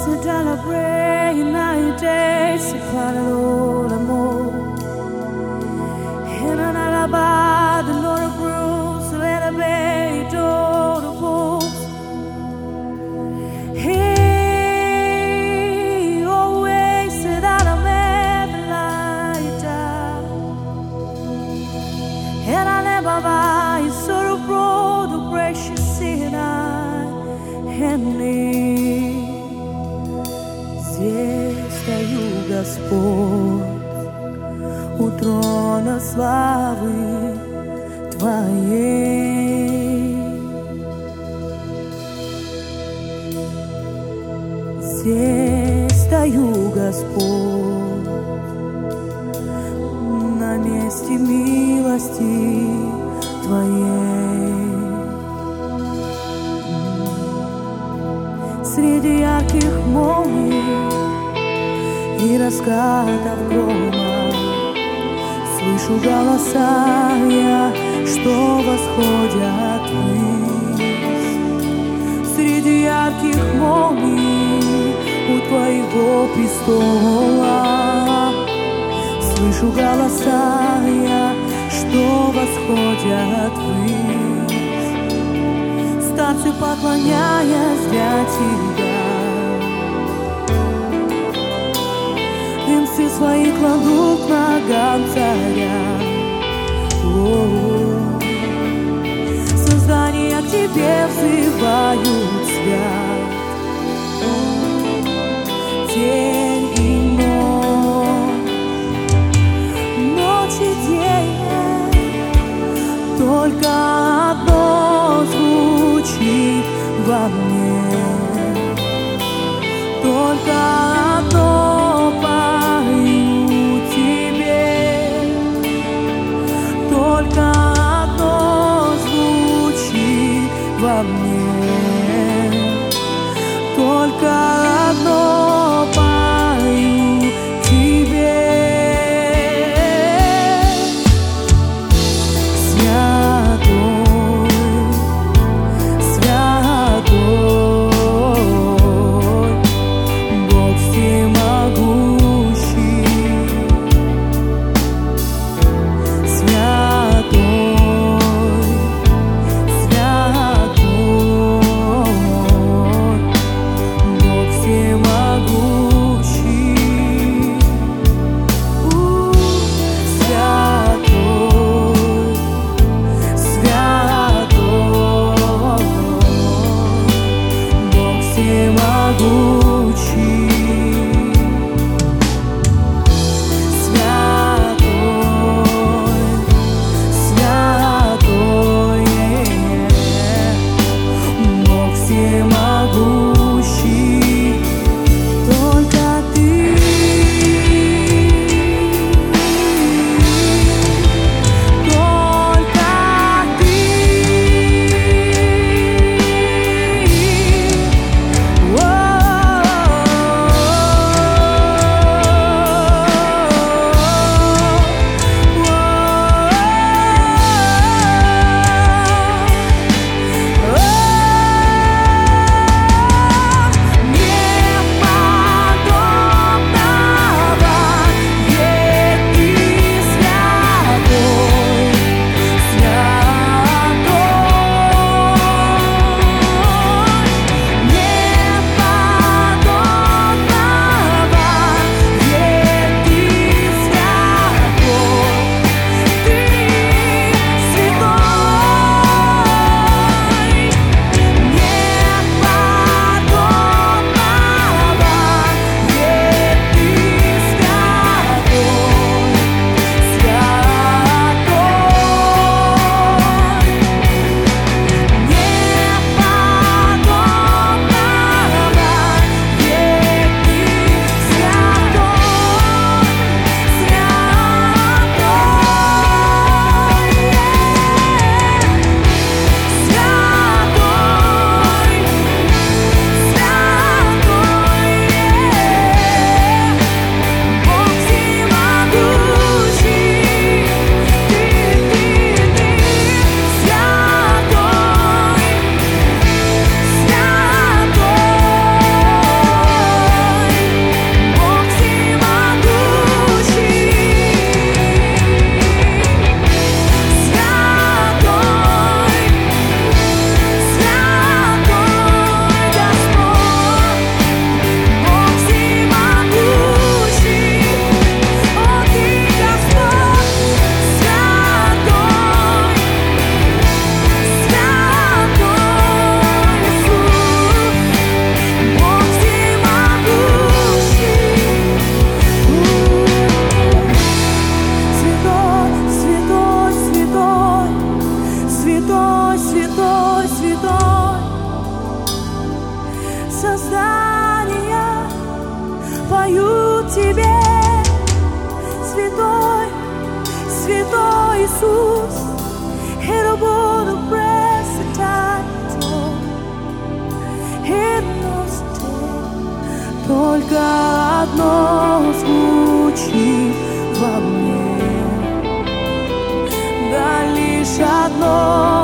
celebrate united separado l'amor in an alabad not a bruise let a bay door the bulls he always said that I'm ever lighter and I never buy sort of broad the precious sin Здесь стою, Господь, у трона славы Твоей. Здесь стою, Господь, на месте милости Твоей. Среди ярких молний и раскатов грома слышу голоса я, что восходят ввысь. Среди ярких молний у Твоего престола слышу голоса я, что восходят ввысь. Старцы, поклоняясь для Тебя, венцы свои кладут к ногам Царя. Создания к Тебе взывают свят. День и ночь и день, только одно звучит во мне, только одно пою Тебе, только одно звучит во мне, только одно пою Тебе. создания поют Тебе, святой, святой Иисус. Это буду представить, только одно звучит во мне, да лишь одно.